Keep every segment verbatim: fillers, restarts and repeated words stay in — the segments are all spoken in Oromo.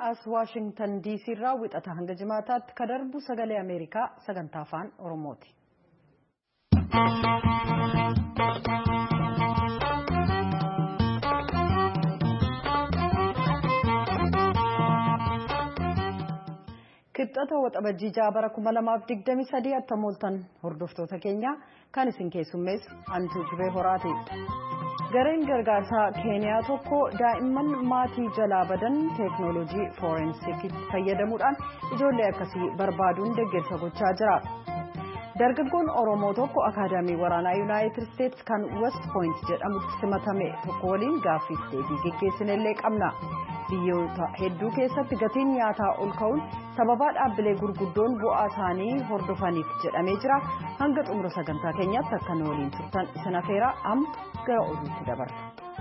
as Washington D C irraa wixata hanga jimaataatti ka darbu sagalee Ameerikaa sagantaa afaan Oromooti. Kibxata waxabajjii jaabara kuma lamaaf digdamii sadii attamooltan hordoftoota keenya kan isin keessummees Antuu Jibee Horaati. Gareen gargaarsaa Keeniyaa tokko daa'imman maatii jalaa badan teeknooloojii fooreensikiitti fayyadamuudhaan ijoollee akkasii barbaaduun deeggarsa gochaa jira. Dargaggoon Oromoo tokko akaadaamii waraanaa Yuunaayitid Isteetsi kan West Point jedhamutti simatame tokko waliin gaaffiif deebii geggeessinellee qabna. Biyyoota hedduu keessatti gatiin nyaataa ol ka'uun sababaa dhaabbilee gurguddoon bu'aa isaanii hordofaniif jedhamee jira. Hanga xumura sagantaa keenyaatti akka nu waliin turtan isin afeeraa amma gara oduutti dabarra.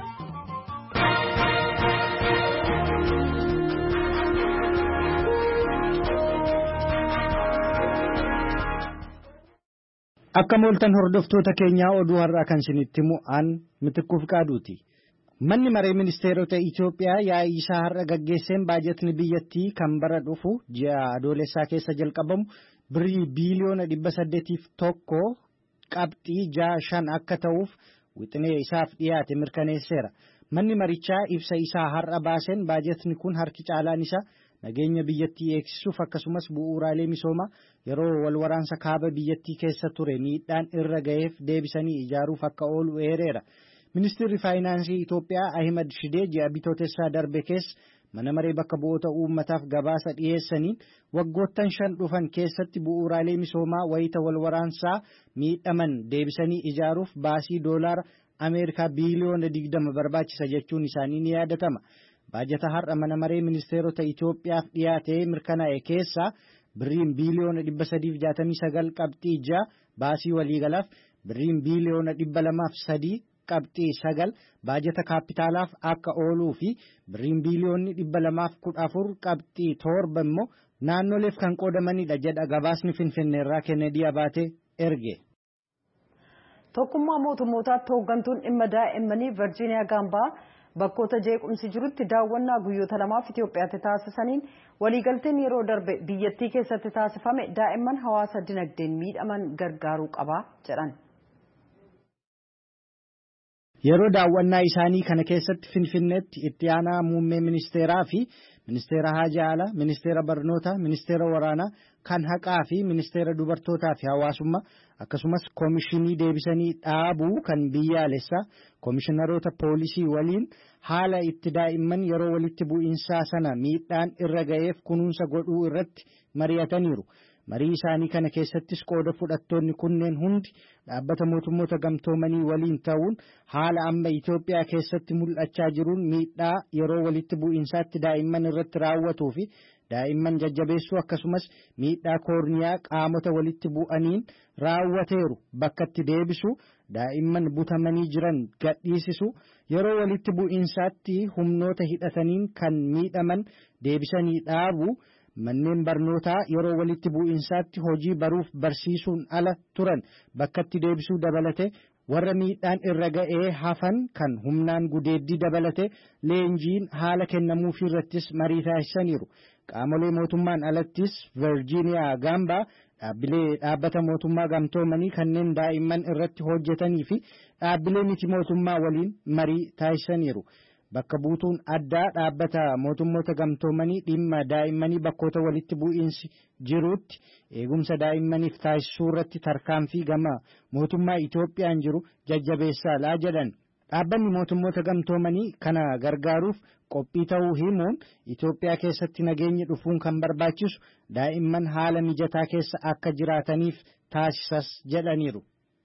Akka mooltan hordoftoota keenyaa oduu har'aa kan isinitti himu aan Mitikkuuf Qaaduuti. Manni maree ministeerota Itoophiyaa yaa'ii isaa har'a gaggeesseen baajetni biyyattii kan bara dhufu ji'a adoolessaa keessa jalqabamu birrii biiliyoona dhibba saddeetiif tokko qabxii ja'a shan akka ta'uuf wixinee isaaf dhiyaate mirkaneesseera. Manni marichaa ibsa isaa har'a baaseen baajetni kun harki caalaan isaa nageenya biyyattii eegsisuuf akkasumas bu'uuraalee misoomaa yeroo wal waraansa kaaba biyyattii keessa ture miidhaan irra ga'eef deebisanii ijaaruuf akka oolu eereera. Ministeerri Faayinaansii Itoophiyaa Ahimad Shidee ji'a bitootessaa darbe keessa mana maree bakka bu'oota uummataaf gabaasa dhiyeessaniin waggoottan shan dhufan keessatti bu'uuraalee misoomaa wayita wal waraansaa miidhaman deebisanii ijaaruuf baasii doolaara Ameerikaa biiliyoona digdama barbaachisa jechuun isaanii ni yaadatama. Baajata har'a mana maree ministeerota Itoophiyaaf dhiyaatee mirkanaa'e keessaa birriin biiliyoona dhibba sadiif jaatamii sagal qabxii ja'a baasii waliigalaaf birriin biiliyoona dhibba lamaaf sadii qabxii sagal baajata kaapitaalaaf akka ooluu fi birriin biiliyoonni dhibba lamaaf kudha afur qabxii torba immoo naannoleef kan qoodamanidha jedha gabaasni Finfinneerraa Kennedy Abaatee erge. Tokkummaa mootummootaatti hooggantuun dhimma daa'immanii Virgiiniyaa Gaambaa bakkoota jeequmsi jirutti daawwannaa guyyoota lamaaf Itoophiyaatti taasisaniin waliigalteen yeroo darbe biyyattii keessatti taasifame daa'imman hawaasa dinagdeen miidhaman gargaaruu qaba jedhan. Yeroo daawwannaa isaanii kana keessatti Finfinneetti itti aanaa muummee ministeeraa fi ministeera haajaa alaa, ministeera barnootaa, ministeera waraanaa, kan haqaa fi ministeera dubartootaa fi hawaasummaa akkasumas koomishinii deebisanii dhaabuu kan biyyaalessaa koomishinaroota poolisii waliin haala itti daa'imman yeroo walitti bu'iinsaa sana miidhaan irra ga'eef kunuunsa godhuu irratti mari'ataniiru. Marii isaanii kana keessattis qooda fudhattoonni kunneen hundi dhaabbata mootummoota gamtoomanii waliin ta'uun haala amma Itoophiyaa keessatti mul'achaa jiruun miidhaa yeroo walitti bu'iinsaatti daa'imman irratti raawwatuu fi daa'imman jajjabeessuu akkasumas miidhaa koorniyaa qaamota walitti bu'aniin raawwateeru bakkatti deebisu daa'imman butamanii jiran gadhiisisu yeroo walitti bu'iinsaatti humnoota hidhataniin kan miidhaman deebisanii dhaabu. Manneen barnootaa yeroo walitti bu'iinsaatti hojii baruuf barsiisuun ala turan bakkatti deebisuu dabalate warra miidhaan irra ga'ee hafan kan humnaan gudeeddii dabalate leenjiin haala kennamuufii irrattis marii taasisaniiru. Qaamolee mootummaan alattis Virgiiniyaa Gaambaa dhaabbilee dhaabbata mootummaa gamtoomanii kanneen daa'imman irratti hojjetanii fi dhaabbilee miti mootummaa waliin marii taasisaniiru. Bakka buutuun addaa dhaabbata mootummoota gamtoomanii dhimma daa'immanii bakkoota walitti bu'iinsi jiruutti eegumsa daa'immaniif taasisuu irratti tarkaanfii gama mootummaa Itoophiyaan jiru jajjabeessaa laa jedhan. Dhaabbanni mootummoota gamtoomanii kana gargaaruuf qophii ta'uu himuun Itoophiyaa keessatti nageenyi dhufuun kan barbaachisu daa'imman haala mijataa keessa akka jiraataniif taasisas jedhaniiru.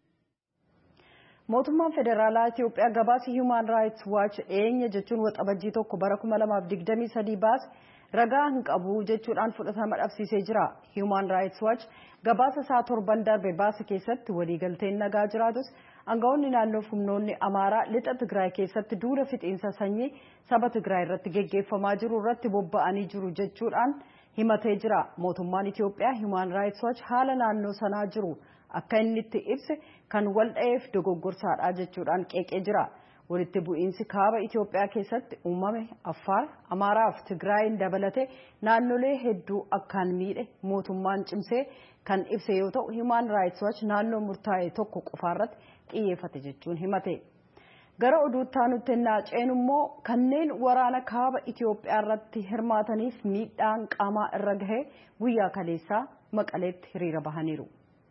Mootummaan federaalaa Itoophiyaa gabaasa Human Rights Watch eenye jechuun waxabajjii tokko bara kuma lamaaf digdamii sadii baase ragaa hin qabu jechuudhaan fudhatama dhabsiisee jira. Human Rights Watch gabaasa isaa torban darbe baase keessatti waliigalteen nagaa jiraatus aangawoonni naannoo humnoonni Amaaraa lixa Tigraay keessatti duula fixiinsa sanyii saba Tigraay irratti geggeeffamaa jiru irratti bobba'anii jiru jechuudhaan himatee jira. Mootummaan Itoophiyaa Human Rights Watch haala naannoo sanaa jiru akka inni itti ibse kan wal dha'eef dogoggorsaadha jechuudhaan qeeqee jira. walitti bu'iinsi kaaba Itoophiyaa keessatti uumame Affaar, Amaaraa fi Tigraayin dabalatee naannolee hedduu akkaan miidhe mootummaan cimsee kan ibse yoo ta'u Human Rights Watch naannoo murtaa'e tokko qofaarratti xiyyeeffate jechuun himate. Gara oduuttaa nutti naaceen immoo kanneen waraana kaaba Itoophiyaa irratti hirmaataniif miidhaan qaamaa irra gahee guyyaa kaleessaa Maqaleetti hiriira bahaniiru.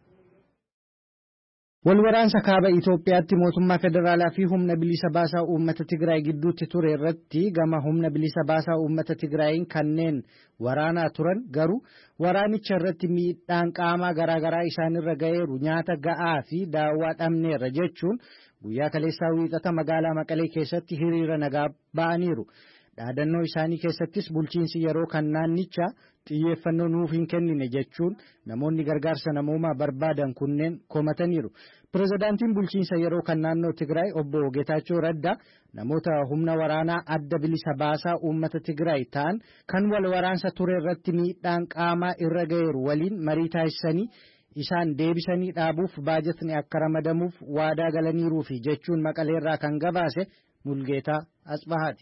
Walwaraansa kaaba Itoophiyaatti mootummaa federaalaa fi humna bilisa baasaa uummata Tigraay gidduutti ture irratti gama humna bilisa baasaa uummata Tigraayin kanneen waraanaa turan garuu waraanicha irratti miidhaan qaamaa garaagaraa isaanirra ga'eeru nyaata ga'aa fi daawwaa dhabneerra jechuun guyyaa kaleessaa wiixata magaalaa Maqalee keessatti hiriira nagaa ba'aniiru. Dhaadannoo isaanii keessattis bulchiinsi yeroo kan naannicha xiyyeeffannoo nuuf hin kennine jechuun namoonni gargaarsa namoomaa barbaadan kunneen komataniiru. Pirezidaantiin bulchiinsa yeroo kan naannoo Tigraay obbo Geetaachoo Raddaa namoota humna waraanaa adda bilisa baasaa uummata Tigraay ta'an kan wal waraansa ture irratti miidhaan qaamaa irra ga'eeru waliin marii taasisanii isaan deebisanii dhaabuuf baajatni akka ramadamuuf waadaa galaniiruu fi jechuun Maqaleerraa kan gabaase Mulgeetaa Asbahaati.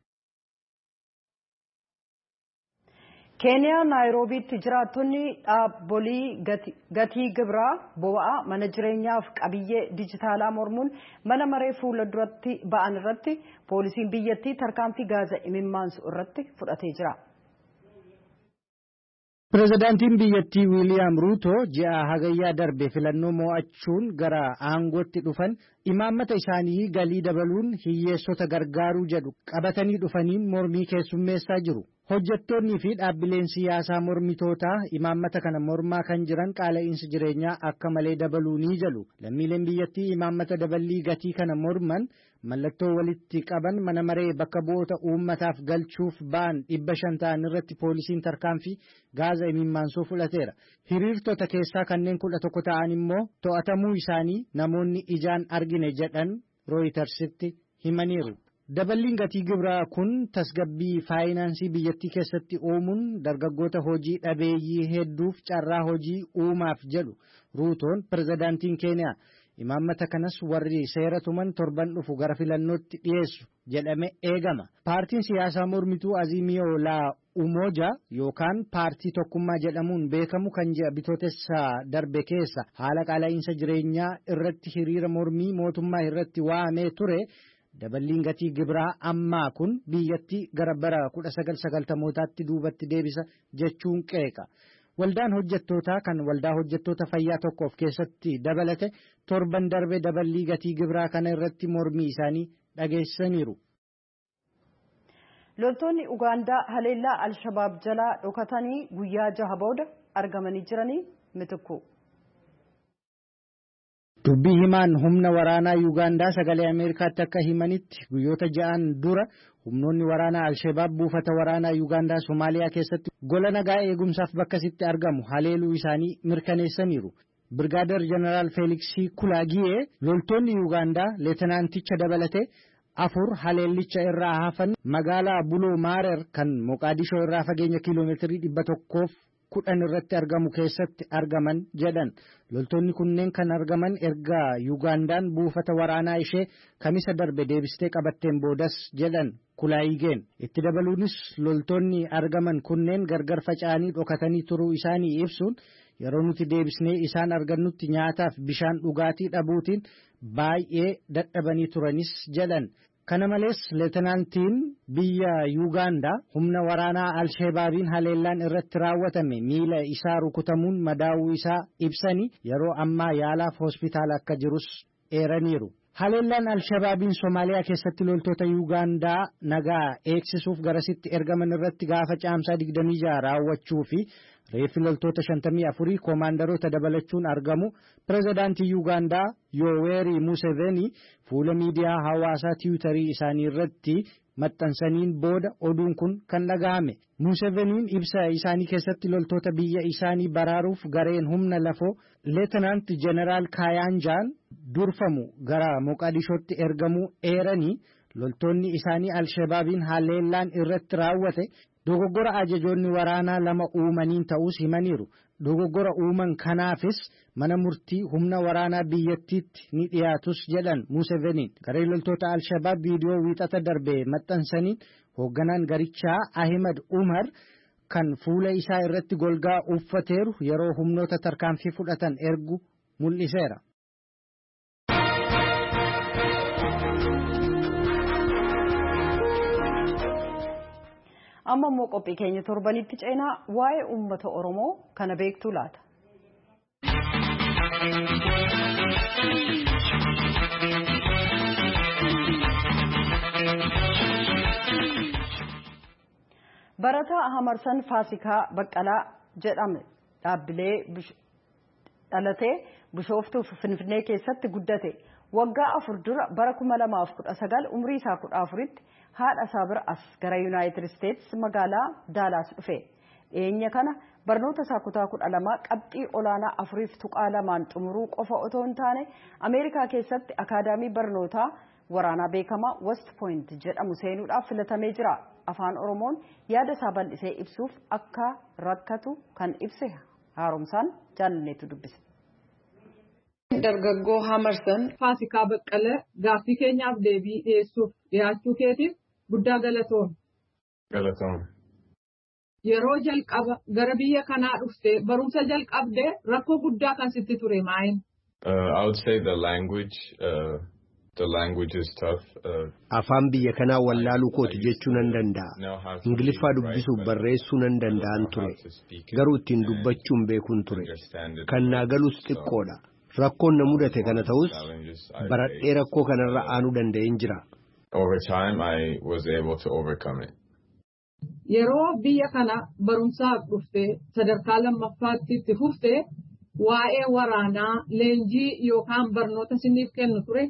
Keeniyaa Naayiroobiitti jiraattonni dhaabbolii gatii gibiraa boba'aa mana jireenyaaf qabiyyee dijitaalaa mormuun mana maree fuula duratti ba'an irratti poolisiin biyyattii tarkaanfii gaaza imimmaansu irratti fudhatee jira. Pirezidaantiin biyyattii Wiiliyaam Ruuto ji'a hagayyaa darbe filannoo mo'achuun gara aangootti dhufan imaammata isaanii galii dabaluun hiyyeessota gargaaruu jedhu qabatanii dhufaniin mormii keessummeessaa jiru. Hojjettoonnii fi dhaabbileen siyaasaa mormitootaa imaammata kana mormaa kan jiran qaala'insi jireenyaa akka malee dabaluu ni jedhu. Lammiileen biyyattii imaammata daballii gatii kana morman mallattoo walitti qaban mana maree bakka bu'oota uummataaf galchuuf ba'an dhibba shan ta'an irratti poolisiin tarkaanfii gaaza imimaansuu fudhateera. Hiriirtota keessaa kanneen kudha tokko ta'an immoo to'atamuu isaanii namoonni ijaan argine jedhan Rooyitersitti himaniiru. Daballiin gatii gibiraa kun tasgabbii faayinaansii biyyattii keessatti uumuun dargaggoota hojii dhabeeyyii hedduuf carraa hojii uumaaf jedhu Ruutoon pirezidaantiin Keeniyaa. Imaammata kanas warri seera tuman torban dhufu gara filannootti dhiyeessu jedhame eegama. Paartiin siyaasaa mormituu Azimiyoo laa Umoja yookaan paartii tokkummaa jedhamuun beekamu kan ji'a bitootessa darbe keessa haala qaala'insa jireenyaa irratti hiriira mormii mootummaa irratti waamee ture. Daballiin gatii gibiraa ammaa kun biyyattii gara bara kudha sagal sagaltamootaatti duubatti deebisa jechuun qeeqa. Waldaan hojjettootaa kan waldaa hojjettoota fayyaa tokko of keessatti dabalate torban darbe daballii gatii gibiraa kana irratti mormii isaanii dhageessaniiru. Loltoonni Ugaandaa haleellaa Alshabaab jalaa dhokatanii guyyaa jaha booda argamanii jiranii mitikku. Dubbii himaan humna waraanaa Ugaandaa sagalee Ameerikaatti akka himanitti guyyoota ja'an dura humnoonni waraanaa Alshabaab buufata waraanaa Ugaandaa Somaaliyaa keessatti gola nagaa eegumsaaf bakkasitti argamu haleeluu isaanii mirkaneessaniiru. Birgaadeer Jeneraal Feeliksii Kulaagiyee loltoonni Ugaandaa leetanaanticha dabalate afur haleellicha irraa hafan magaalaa Buloo Maarer kan Moqaadishoo irraa fageenya kiiloomeetirii dhibba tokkoof kudhan irratti argamu keessatti argaman jedhan. Loltoonni kunneen kan argaman erga Ugaandaan buufata waraanaa ishee kamisa darbe deebistee qabatteen boodas jedhan Kulaayigeen. Itti dabaluunis loltoonni argaman kunneen gargar faca'anii dhokatanii turuu isaanii ibsuun yeroo nuti deebisnee isaan argannutti nyaataaf bishaan dhugaatii dhabuutiin baay'ee dadhabanii turanis jedhan. Kana malees leetanaantiin biyya Ugaandaa humna waraanaa Alshabaabiin haleellaan irratti raawwatame miila isaa rukutamuun madaa'uu isaa ibsanii yeroo ammaa yaalaaf hospitaala akka jirus eeraniiru. Haleellaan Alshabaabiin Somaaliyaa keessatti loltoota Ugaandaa nagaa eegsisuuf garasitti ergaman irratti gaafa caamsaa digdamii jaha raawwachuu fi reeffi loltoota shantamii afurii koomaandaroota dabalachuun argamu pirezidaantii Ugaandaa Yooweeri Museveni fuula miidiyaa hawaasaa tiwutarii isaanii irratti maxxansaniin booda oduun kun kan dhaga'ame. Museveniin ibsa isaanii keessatti loltoota biyya isaanii baraaruuf gareen humna lafoo leetanaant jeneraal Kaayaanjaan durfamu gara Moqaadishootti ergamuu eeranii loltoonni isaanii Alshabaabiin haleellaan irratti raawwate Dogoggora ajajoonni waraanaa lama uumaniin ta'us himaniiru. Dogoggora uuman kanaafis mana murtii humna waraanaa biyyattiitti ni dhiyaatus jedhan Museveniin. Garee loltoota Alshabaab viidiyoo wiixata darbee maxxansaniin hoogganaan garichaa Ahimad Umar kan fuula isaa irratti golgaa uffateeru yeroo humnoota tarkaanfii fudhatan ergu mul'iseera. Amma immoo qophii keenya torbanitti ceenaa waa'ee uummata Oromoo kana beektuu laata. Barataa Hamarsan Faasikaa Baqqalaa jedhame dhaabbilee dhalatee Bishooftuu fi Finfinnee keessatti guddate. Waggaa afur dura bara kuma lamaaf kudha sagal umrii isaa kudha afuritti haadha isaa bira as gara Yuunaayitid Isteetsi magaalaa Daalaas dhufe. Dhiyeenya kana barnoota isaa kutaa kudha lamaa qabxii olaanaa afuriif tuqaa lamaan xumuruu qofa otoo hin taane Ameerikaa keessatti akaadaamii barnootaa waraanaa beekamaa West Point jedhamu seenuudhaaf filatamee jira. Afaan Oromoon yaada isaa bal'isee ibsuuf akka rakkatu kan ibse haaromsaan jaalanneetu dubbise. Dargaggoo Hamarsan Faasikaa Baqqalee gaaffii keenyaaf deebii dhiyeessuuf dhiyaachuu keetiif guddaa galatoom. Galatoom. Yeroo jalqaba gara biyya kanaa dhuftee barumsa jalqabdee rakkoo guddaa kan sitti ture maayin? I would say the language. Uh, the language is tough. Uh, Afaan biyya kanaa wallaaluu kooti jechuu nan danda'a. Ingiliffaa dubbisuuf barreessuu nan danda'an ture. Garuu ittiin dubbachuun beekuun ture. Kan naa galus xiqqoodha. Rakkoon na mudate kana ta'us baradhee rakkoo kanarra aanuu danda'een jira. Over time I was able to overcome it. Yeroo biyya kana barumsaaf dhuftee sadarkaa lammaffaatti itti fuftee waa'ee waraanaa leenjii yookaan barnoota siniif kennu ture?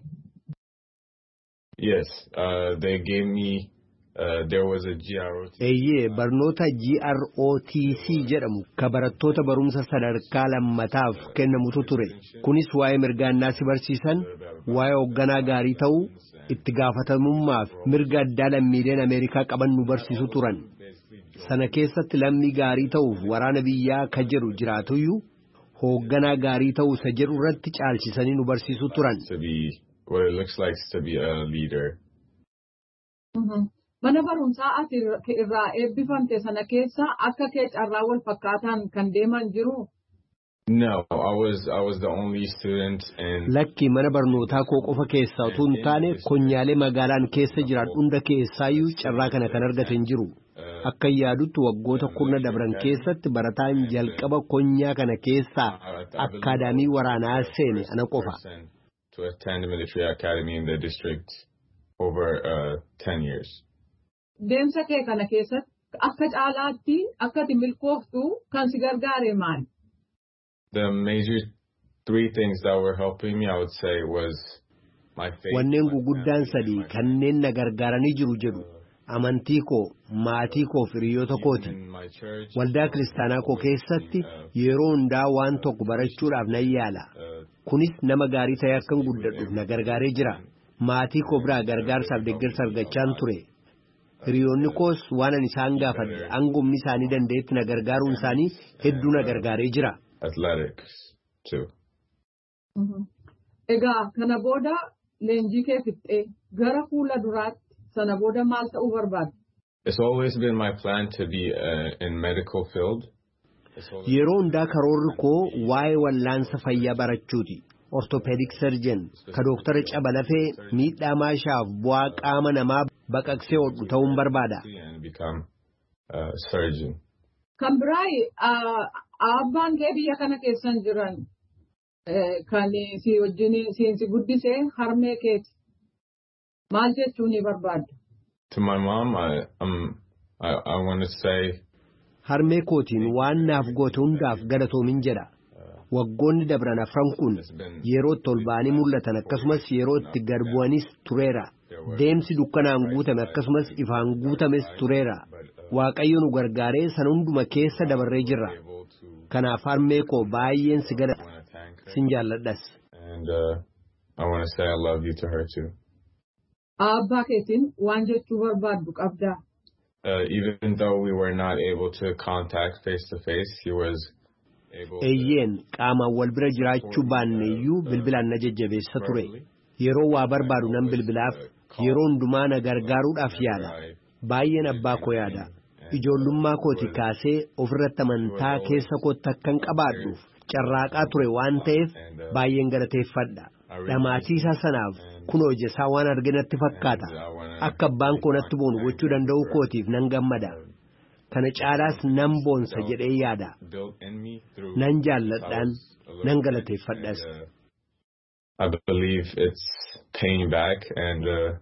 Yes, uh, they gave me Uh, there was a G R O T C. Eeyyee barnoota G R O T C jedhamu ka barattoota barumsa sadarkaa lammataaf kennamutu ture. Kunis waa'ee mirgaannaa si barsiisan, waa'ee hoogganaa gaarii ta'uu, itti gaafatamummaa fi mirga addaa lammiileen Ameerikaa qaban nu barsiisu turan. Sana keessatti lammii gaarii ta'uuf waraana biyyaa ka jedhu jiraatuyyuu hoogganaa gaarii ta'uu isa jedhu irratti caalchisanii nu barsiisu turan. To be what it looks like to be a leader. Mm-hmm. Mana barumsaa ati irraa eebbifamte sana keessa akka kee carraa wal fakkaataan kan deeman jiru? No, I was I was the only student in. Lakki mana barnootaa koo qofa keessaa utuu hin taane konyaalee magaalaan keessa jiran hunda keessaayyuu carraa kana kan argaten jiru. Akka yaadutti waggoota kurna dabran keessatti barataan jalqaba konyaa kana keessaa akkaadaamii waraanaa seene ana qofa. To attend the military academy in the district over uh, ten years. Deemsa kee kana keessatti akka caalaatti akka ati milkooftu kan si gargaare maali? The major three things that were helping me, I would say, was my faith. Wanneen guguddaan sadii kanneen na gargaaranii jiru jedhu amantii koo, maatii koo fi hiriyoota kooti. Waldaa kiristaanaa koo keessatti yeroo hundaa waan tokko barachuudhaaf nan yaala. Kunis nama gaarii ta'e akkan guddadhuuf na gargaaree jira. Maatii koo biraa gargaarsaaf deeggarsa argachaan ture. Hiriyoonni koos waan ani isaan gaafadhe hangumni isaanii dandeetti na gargaaruun isaanii hedduu na gargaaree jira. Athletics too. Egaa kana booda leenjii kee fixxee gara fuula duraatti sana booda maal ta'uu barbaadde? It's always been my plan to be uh, in medical field. Yeroo hundaa karoorri koo waa'ee wallaansa fayyaa barachuuti. Orthopedic surgeon ka dooktara cabalafee miidhaa maashaaf bu'aa qaama namaa baqaqsee hodhu ta'uun barbaada. Kan biraay abbaan kee biyya kana keessan jiran kan si wajjin si guddisee harmee keeti. Maal jechuun ni barbaadda? To my mom, I, um, I, I want to say. Harmee kootiin waan naaf goote hundaaf galatoomin jedha. Waggoonni dabran afran kun yeroo itti ol ba'anii mul'atan akkasumas yeroo itti gad bu'anis tureera. Deemsi dukkanaan guutame akkasumas ifaan guutames tureera. Waaqayyo nu gargaaree san hunduma keessa dabarree jirra. Kanaaf harmee koo baay'een si gada sin jaalladhas. And uh, I want to say I love you to her too. Abbaa keetiin waan jechuu barbaaddu qabdaa? uh, even though we were not able to contact face to face, he was able to. Eeyyeen qaamaan wal bira jiraachuu baanne iyyuu bilbilaan na jajjabeessa ture. Yeroo waa barbaadu nan bilbilaaf, yeroo hundumaa na gargaaruudhaaf yaala. Baay'een abbaa koo yaada. Ijoollummaa kooti kaasee ofirratti amantaa keessa kootti akkan qabaadhuuf carraaqaa ture waan ta'eef baay'een galateeffadha. Dhamaatiisaa sanaaf kun hojjesaa waan arginatti fakkaata. Akka abbaan koo natti boonu gochuu danda'u kootiif nan gammada. Kana caalaas nan boonsa jedhee yaada. Nan jaalladhaan nan galateeffadhas. I believe it's paying back, and uh,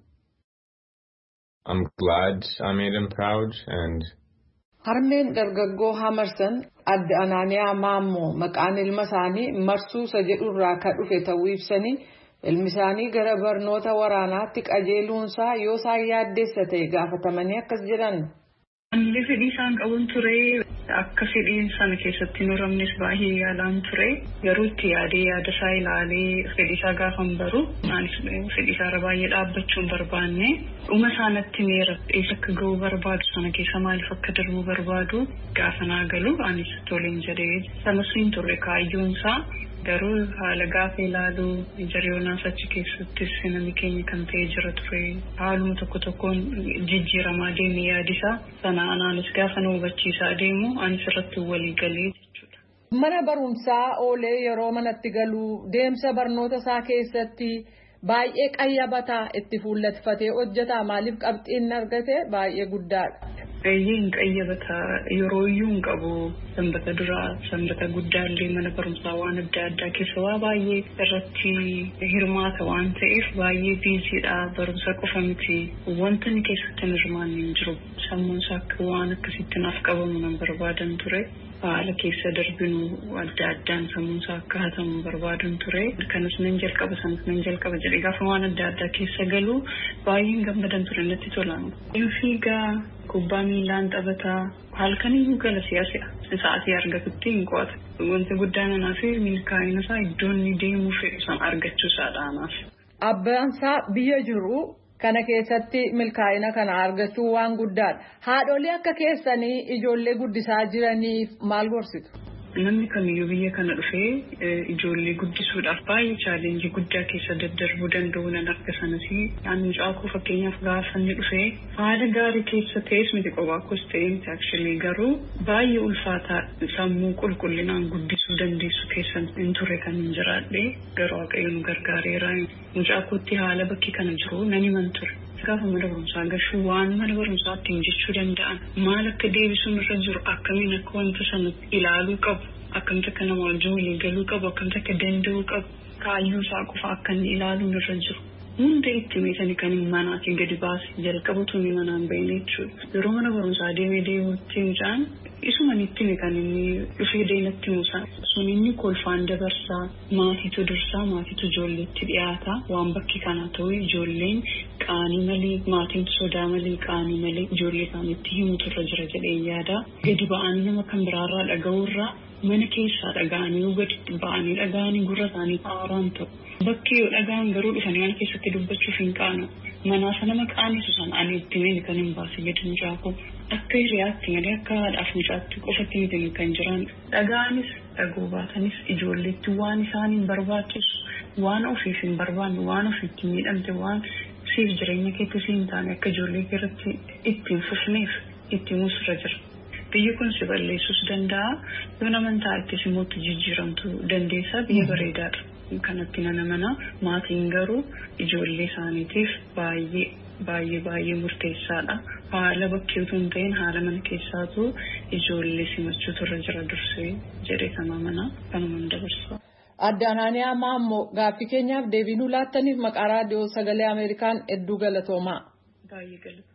I'm glad I made him proud. And Harmeen dargaggoo Hamarsan adde Anaaniyaa Maammoo maqaan ilma isaanii Marsuusa jedhurraa kan dhufe ta'uu ibsanii ilmi isaanii gara barnoota waraanaatti qajeeluunsaa yoo isaan yaaddeessa ta'e gaafatamanii akkas jedhan. Anillee fedhii isaan qabuun ture akka fedhiin sana keessatti hin horamnes baay'ee yaalaan ture garuu itti yaadee yaada isaa ilaalee fedhii isaa gaafan baru anis fedhii isaa baay'ee dhaabbachuun barbaanne dhuma isaanitti meera eessa akka ga'uu barbaadu sana keessa maaliif akka darbuu barbaadu gaafa naa galu anis toleen jedhee sanas hin turre kaayyoon isaa. Garuu haala gaafa ilaaluu jariyoonaa achi keessattis namni keenya kan ta'e jira ture haaluma tokko tokkoon jijjiiramaa deemee yaadisaa sana anaanis gaafa na hubachiisaa deemu anis irratti walii galee jechuudha. Mana barumsaa oolee yeroo manatti galuu deemsa barnoota isaa keessatti baay'ee qayyabataa itti fuullatfatee hojjetaa maaliif qabxiin argate baay'ee guddaadha. Eeyyeen qayyabata yeroo iyyuu hin qabu sanbata duraa sanbata guddaallee mana barumsaa waan adda addaa keessa waa baay'ee irratti hirmaata waan ta'eef baay'ee biiziidha barumsa qofa miti wanta inni keessatti hin hirmaanne hin jiru sammuun isaa akka waan akkasitti naaf qabamu nan barbaadan ture haala keessa darbinu adda addaan sammuun isaa akka hatamu barbaadan ture kanas nan jalqaba sanas nan jalqaba jedhee gaafa waan adda addaa keessa galu baay'een gammadan ture natti tolaan. Fiigaa kubbaa miilaan taphataa halkaniyyuu gala siyaasa sa'aatii argatutti hin qo'ata. Wanti guddaan anaaf milkaa'ina isaa iddoo inni deemuu fedhu san argachuu isaadha anaaf. Abbaan isaa biyya jiru kana keessatti milkaa'ina kana argachuu waan guddaadha. Haadholii akka keessanii ijoollee guddisaa jiraniif maal gorsitu? Namni kamiyyuu biyya kana dhufee ijoollee guddisuudhaaf baay'ee chaalenjii guddaa keessa daddarbuu danda'u nan akka sanasi ani caakuu fakkeenyaaf gaafa inni dhufee haala gaarii keessa ta'es miti qobaakkus ta'e miti actually garuu baay'ee ulfaataa sammuu qulqullinaan guddisuu dandeessu keessa hin turre kan hin jiraadhe garuu waaqayyo nu gargaareera mucaakuutti haala bakki kana jiru nan himan ture. Gaafa mana barumsaa gashuu waan mana barumsaatti hin jechuu danda'an maal akka deebisuun irra jiru akkamiin akka wanta sana ilaaluu qabu akkamitti akka nama wajjin walii galuu qabu akkamitti akka danda'uu qabu kaayyuu isaa qofa akka inni ilaaluun irra jiru hunda itti meesanii kan hin manaatiin gadi baase jalqabatu ni manaan bahine jechuudha. Yeroo mana barumsaa deemee deemuutti mucaan isuman itti kan inni dhufee deematti muusaa sun inni kolfaan dabarsaa maatiitu dursaa maatiitu ijoolleetti dhiyaata waan bakki kana ta'u ijoolleen qaanii malee maatiin sodaa malee qaanii malee ijoollee isaaniitti himutu irra jira jedhee yaada gadi ba'anii nama kan biraarraa dhaga'uurraa mana keessaa dhaga'anii gadi ba'anii dhaga'anii gurra isaanii haaraan ta'u. Bakki yoo dhagaan garuu dhufanii mana keessatti dubbachuuf hin qaanu manaa sana maqaanisu sana ani itti meeni kan hin baase jedhu mucaakoo akka hiriyaatti malee akka haadhaaf mucaatti qofatti miti kan jiran dhagaanis dhagoo baatanis ijoolleetti waan isaaniin barbaachisu waan ofiif hin barbaanne waan ofiitti miidhamte waan siif jireenya keetti siin taane akka ijoollee irratti ittiin fufneef ittiin musurra jira. Biyyi kun si balleessuus danda'a yoo namantaa itti simootti jijjiiramtu dandeessaa biyya bareedaadha. Kanatti nana mana maatiin garuu ijoollee isaaniitiif baay'ee baay'ee baay'ee murteessaadha. Haala bakkee utuu hin ta'in haala mana keessaatu ijoollee simachuutu irra jira dursee jedhee kana mana kanuma dabarsa. Adde Anaaniyaa Maammoo gaaffii keenyaaf deebii nuu laattaniif maqaa raadiyoo sagalee Ameerikaan hedduu galatoomaa. Baay'ee galatoomaa.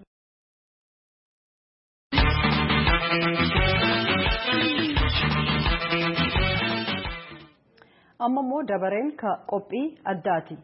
Amma immoo dabareen qophii addaati.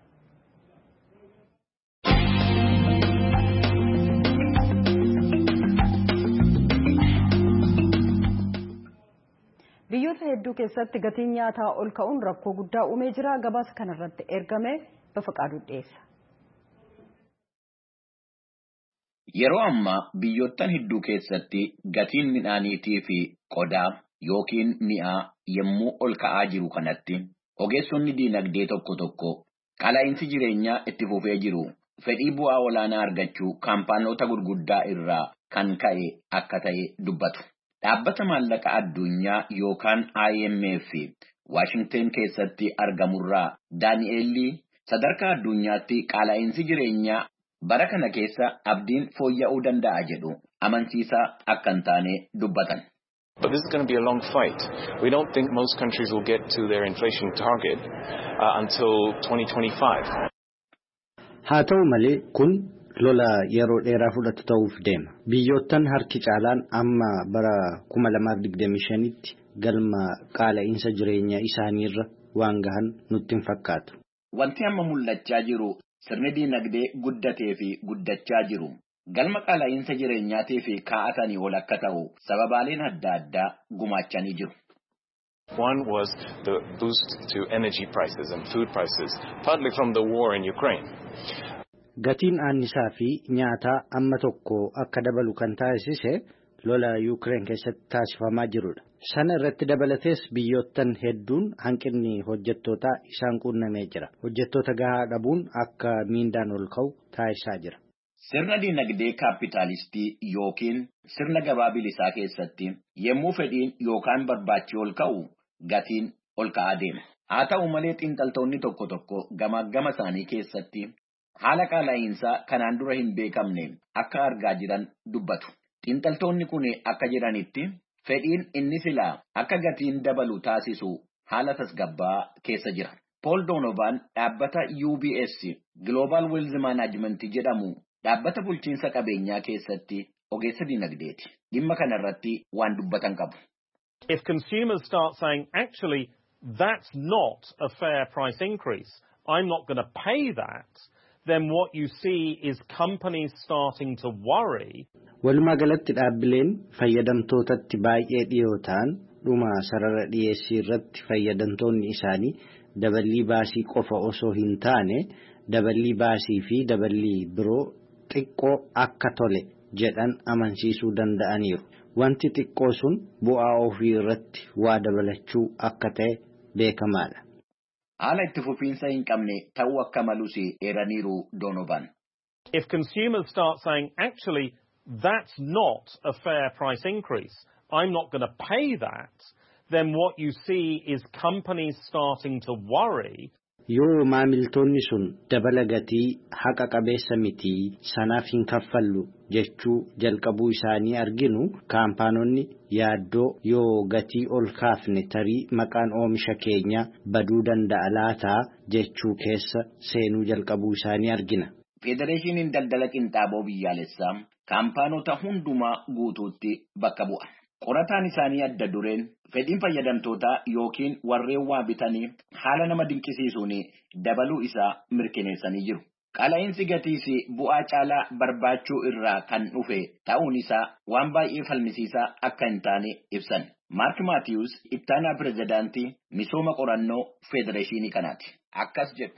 Biyyoota hedduu keessatti gatiin nyaataa ol ka'uun rakkoo guddaa uumee jira. Gabaasa kanarratti ergame Bafaqaaduu dhiyeessa. Yeroo ammaa biyyoottan hedduu keessatti gatiin midhaaniitii fi qodaa yookiin mi'aa yommuu ol ka'aa jiru kanatti ogeessonni diinagdee tokko tokko qaala'insi jireenyaa itti fufee jiru fedhii bu'aa olaanaa argachuu kaampaanoota gurguddaa irraa kan ka'e akka ta'e dubbatu. Dhaabbata maallaqa addunyaa yookaan I M F Waashingteen keessatti argamurraa Daani'eelli sadarkaa addunyaatti qaala'insi jireenyaa bara kana keessa abdiin fooyya'uu danda'a jedhu amansiisaa akka hin taane dubbatan. But this is going to be a long fight. We don't think most countries will get to their inflation target uh, until twenty twenty-five. Haa ta'u malee kun lola yeroo dheeraa fudhatu ta'uuf deema. Biyyoottan harki caalaan amma bara kuma lamaaf digdamii shanitti galma qaala'insa jireenyaa isaaniirra waan gahan nutti hin fakkaatu. Wanti amma mul'achaa jiru sirni diinagdee guddatee fi guddachaa jiru. Galma qaala'insa jireenyaatii fi kaa'atanii ol akka ta'u sababaaleen adda addaa gumaachanii jiru. One was the boost to energy prices and food prices, partly from the war in Ukraine. Gatiin aannisaa fi nyaataa amma tokko akka dabalu kan taasise lola Ukraine keessatti taasifamaa jirudha. Sana irratti dabalatees biyyoottan hedduun hanqinni hojjettootaa isaan quunnamee jira. Hojjettoota gahaa dhabuun akka miindaan ol ka'u taasisaa jira. Sirna diinagdee kaapitaalistii yookiin sirna gabaa bilisaa keessatti yommuu fedhiin yookaan barbaachi ol ka'u gatiin ol ka'aa deema. Haa ta'u malee xiinxaltoonni tokko tokko gamaagama isaanii keessatti haala qaala'insaa kanaan dura hin beekamne akka argaa jiran dubbatu. Xiinxaltoonni kun akka jiranitti fedhiin inni silaa akka gatiin dabalu taasisu haala tasgabbaa keessa jira. Paul Donovan dhaabbata U B S Global Wealth Management jedhamu dhaabbata bulchiinsa qabeenyaa keessatti ogeessa diinagdeeti. Dhimma kanarratti waan dubbatan qabu. If consumers start saying, actually, that's not a fair price increase, I'm not going to pay that, then what you see is companies starting to worry. Walumaa galatti dhaabbileen fayyadamtootatti baay'ee dhiyoo ta'an dhuma sarara dhiyeessii irratti fayyadamtoonni isaanii daballii baasii qofa osoo hin taane daballii baasii fi daballii biroo xiqqoo akka tole jedhan amansiisuu danda'aniiru. Wanti xiqqoo sun bu'aa ofii irratti waa dabalachuu akka ta'e beekamaadha. Haala itti fufiinsa hin qabne ta'uu akka malus eeraniiru Donovan. If consumers start saying, actually, that's not a fair price increase, I'm not going to pay that, then what you see is companies starting to worry. Yoo maamiltoonni sun dabala gatii haqa qabeessa miti sanaaf hin kaffallu jechuu jalqabuu isaanii arginu kaampaanonni yaaddoo yoo gatii ol kaafne tarii maqaan oomisha keenya baduu danda'a laataa jechuu keessa seenuu jalqabuu isaanii argina. Federeeshiniin daldala qinxaaboo biyyaalessaa kaampaanota hundumaa guutuutti bakka bu'a. Qorataan isaanii adda dureen fedhiin fayyadamtootaa yookiin warreen waa bitanii haala nama dinqisiisuun dabaluu isaa mirkaneessanii jiru. Qaala'insi gatiis bu'aa caalaa barbaachuu irraa kan dhufe ta'uun isaa waan baay'ee falmisiisaa akka hin taane ibsan. Mark Matthews ittaanaa pirezidaantii misooma qorannoo federeeshinii kanaati. Akkas jedhu.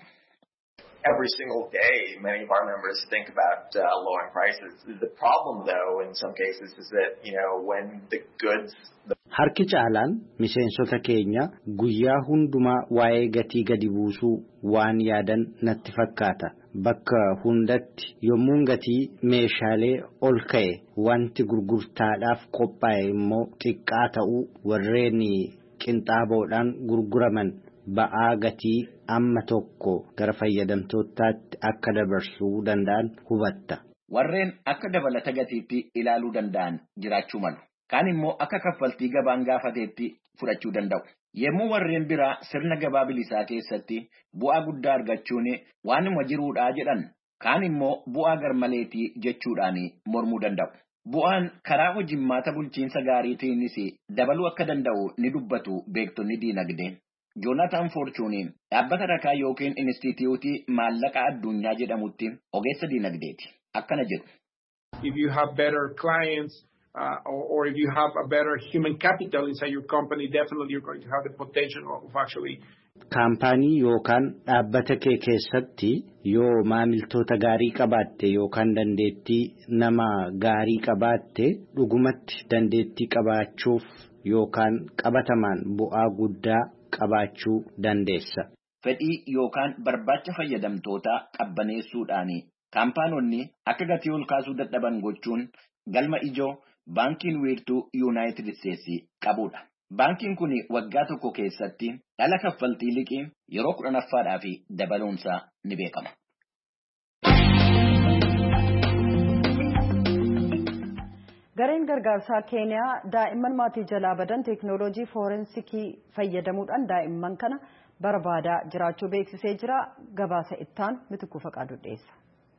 Every single day, many of our members think about uh, lowering prices. The problem, though, in some cases, is that, you know, when the goods... The Harki caalaan miseensota keenya guyyaa hundumaa waa'ee gatii gadi buusuu waan yaadan natti fakkaata. Bakka hundatti yommuun gatii meeshaalee ol ka'e wanti gurgurtaadhaaf qophaa'e immoo xiqqaa ta'uu warreen qinxaaboodhaan gurguraman ba'aa gatii amma tokko gara fayyadamtootaatti akka dabarsuu danda'an hubatta. Warreen akka dabalata gatiitti ilaaluu danda'an jiraachuu malu. Kaan immoo akka kaffaltii gabaan gaafateetti fudhachuu danda'u. Yemmuu warreen biraa sirna gabaa bilisaa keessatti bu'aa guddaa argachuun waanuma jiruudhaa jedhan kaan immoo bu'aa garmaleetii jechuudhaan mormuu danda'u. Bu'aan karaa hojimmaata bulchiinsa gaariitiinis dabaluu akka danda'u ni dubbatu beektonni diinagdee. Jonathan Fortune dhaabbata rakaa yookiin instituutii maallaqa addunyaa jedhamutti ogeessa diinagdeeti. Akkana jedhu. If you have better clients uh, or, or if you have a better human capital inside your company, definitely you're going to have the potential of actually Kaampaanii yookaan dhaabbata kee keessatti yoo maamiltoota gaarii qabaatte yookaan dandeettii nama gaarii qabaatte dhugumatti dandeettii qabaachuuf yookaan qabatamaan bu'aa guddaa qabaachuu dandeessa. Fedhii yookaan barbaacha fayyadamtootaa qabbaneessuudhaan kaampaanonni akka gatii ol kaasuu dadhaban gochuun galma ijoo baankiin wiirtuu Yuunaayitid Isteetsi qabudha. Baankiin kun waggaa tokko keessatti dhala kaffaltii liqii yeroo kudhanaffaadhaaf dabaluunsaa ni beekama. Gareen gargaarsaa Keeniyaa daa'imman maatii jalaa badan teeknooloojii fooreensikii fayyadamuudhaan daa'imman kana barbaadaa jiraachuu beeksisee jira. Gabaasa ittaan Mitikuu Faqaaduu dhiyeessa.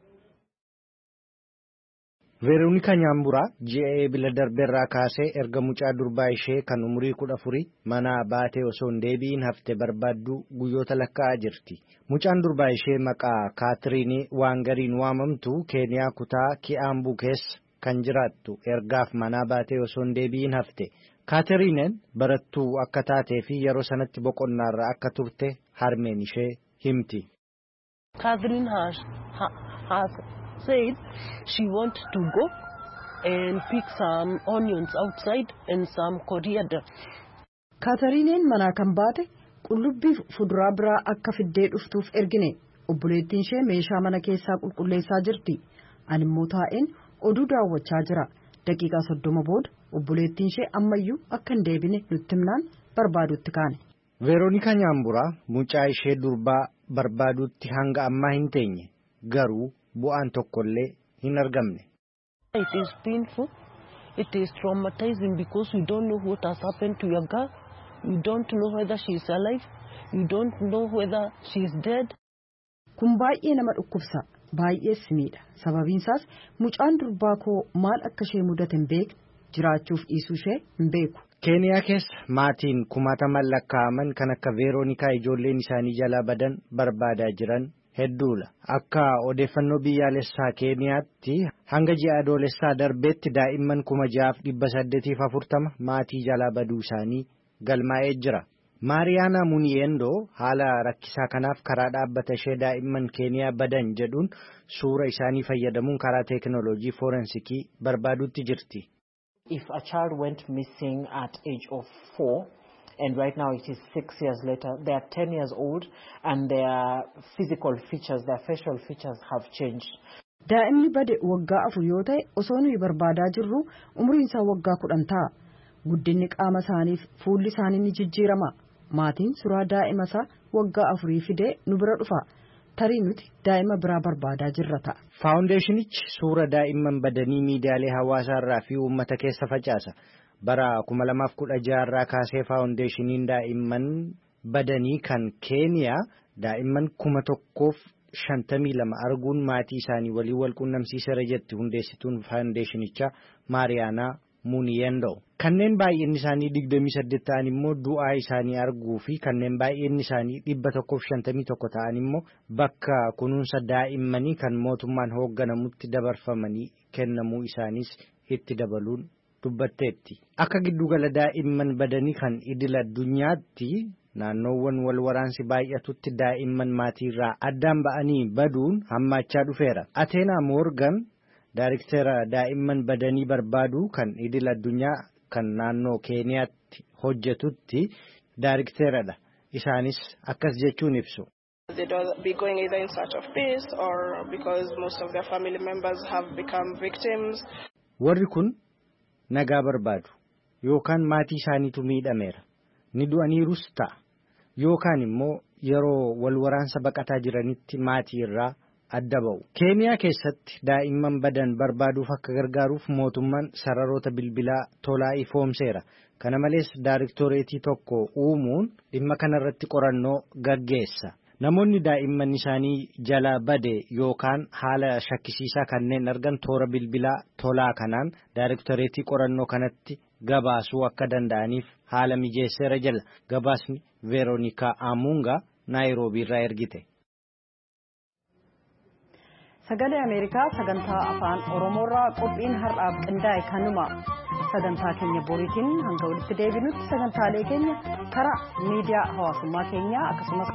Veeroonikaa Nyaamburaa ji'a eebila darbeerraa kaasee erga mucaa durbaa ishee kan umurii kudha afurii mana baatee osoo hin deebi'in hafte barbaadduu guyyoota lakkaa'aa jirti. Mucaan durbaa ishee maqaa Kaatiriinii Waangariin waamamtu Keeniyaa kutaa Ki'aambuu keessa kan jiraattu ergaaf mana baatee osoo hin deebi'in hafte. Kaatiriineen barattuu akka taatee fi yeroo sanatti boqonnaarra akka turte harmeen ishee himti. Catherine has, ha, has said she wants to go and pick some onions outside and some coriander. Kaatiriineen manaa kan baate qullubbii fuduraa biraa akka fiddee dhuftuuf ergine. Obboleettiin ishee meeshaa mana keessaa qulqulleessaa jirti. Ani immoo taa'een oduu daawwachaa jira. Daqiiqaa soddoma booda obboleettiin ishee ammayyuu akka hin deebine nutti himnaan barbaaduutti kaane. Veeroonikaa Nyaamburaa mucaa ishee durbaa barbaaduutti hanga ammaa hin teenye garuu bu'aan tokkollee hin argamne. It is painful. It is traumatizing because you don't know what has happened to your girl. You don't know whether she is alive. You don't know whether she is dead. Kun baay'ee nama dhukkubsa. Baay'ee simiidha. Sababiin isaas mucaan durbaa koo maal akka ishee mudate hin beekne jiraachuuf dhiisuu ishee hin beeku. Keeniyaa keessa maatiin kumaataman lakkaa'aman kan akka Veeroonikaa ijoolleen isaanii jalaa badan barbaadaa jiran hedduudha. Akka odeeffannoo biyyaalessaa Keeniyaatti hanga ji'a adoolessaa darbeetti daa'imman kuma ja'aaf dhibba saddeetiif afurtama maatii jalaa baduu isaanii galmaa'ee jira. Maariyaanaa Muniyeendoo haala rakkisaa kanaaf karaa dhaabbata ishee daa'imman Keeniyaa badan jedhuun suura isaanii fayyadamuun karaa teeknooloojii fooreensikii barbaaduutti jirti. If a child went missing at age of four and right now it is six years later, they are ten years old and their physical features, their facial features have changed. Daa'imni bade waggaa afur yoo ta'e osoo nuyi barbaadaa jirru umriin isaa waggaa kudhan ta'a. Guddinni qaama isaaniif fuulli isaanii ni jijjiirama. Maatiin suuraa daa'ima isaa waggaa afurii fidee nu bira dhufa. Tarii nuti daa'ima biraa barbaadaa jirra ta'a. Faawundeeshinichi suura daa'imman badanii miidiyaalee hawaasaarraa fi uummata keessa facaasa. Bara kuma lamaaf kudha jaharraa kaasee faawundeeshiniin daa'imman badanii kan Keeniyaa daa'imman kuma tokkoof shantamii lama arguun maatii isaanii waliin wal quunnamsiiseera jetti hundeessituun faawundeeshinichaa Maariyaanaa Muniyeendoo. Kanneen baay'inni isaanii digdamii saddeet ta'an immoo du'aa isaanii arguu fi kanneen baay'inni isaanii dhibba tokkoof shantamii tokko ta'an immoo bakka kunuunsa daa'immanii kan mootummaan hoogganamutti dabarfamanii kennamuu isaaniis itti dabaluun dubbatteetti. Akka giddugala daa'imman badanii kan idil addunyaatti naannoowwan wal waraansi baay'atutti daa'imman maatiirraa addaan ba'anii baduun hammaachaa dhufeera. Ateenaa Moorgan Daayirktera daa'imman badanii barbaadu kan idil addunyaa kan naannoo Keeniyaatti hojjetutti daayirikteradha. Isaanis akkas jechuun ibsu. They don't be going either in search of peace or because most of their family members have become victims. Warri kun nagaa barbaadu yookaan maatii isaaniitu miidhameera. Ni du'aniirus ta'a. Yookaan immoo yeroo wal waraansa baqataa jiranitti maatii irraa adda ba'u. Keeniyaa keessatti daa'imman badan barbaaduuf akka gargaaruuf mootummaan sararoota bilbilaa tolaa ifoomseera. Kana malees daayiriktoreetii tokko uumuun dhimma kanarratti qorannoo gaggeessa. Namoonni daa'imman isaanii jala bade yookaan haala shakkisiisaa kanneen argan toora bilbilaa tolaa kanaan daayiriktoreetii qorannoo kanatti gabaasuu akka danda'aniif haala mijeesseera jala. Gabaasni Veeroonikaa Amungaa Naayiroobii irraa ergite. Sagalee Ameerikaa sagantaa afaan Oromoorraa qophiin har'aaf qindaa'e kanuma. Sagantaa keenya boriitiin hanga walitti deebinutti sagantaalee keenya karaa miidiyaa hawaasummaa keenyaa akkasumas